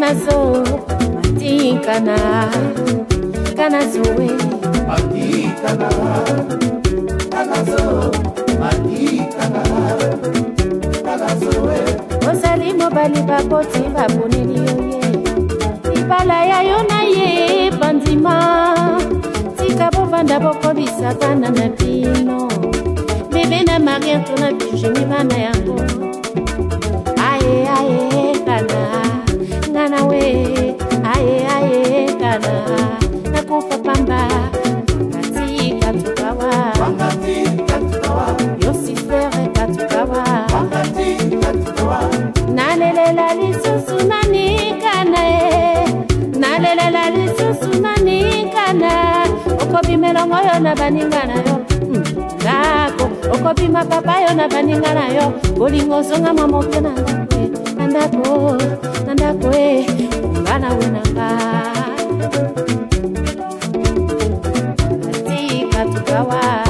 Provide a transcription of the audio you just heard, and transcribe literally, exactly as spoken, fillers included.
Kanazo matikana Kanazo we matikana Kanazo matikana Kanazo we Osali mobali baboti baboneli yoye Ibala ya yona ye bandima Tika bovanda bokolisa kana na bino Bebe na maria tona bijeni bana yango Aye aye kana Ngana we aye aye kana Nakufa pamba Katika tukawa Katika tukawa Yo sister katukawa Katika tukawa Nalela lisusu nanikana e Nalela lisusu nanikana Okobi melongo yo na baningana yo Ngako Okobi mapapa yo na baningana yo Bolingo zonga mamoke na ndakwe Nandako Nandako e Ngana wenanga Katika tukawa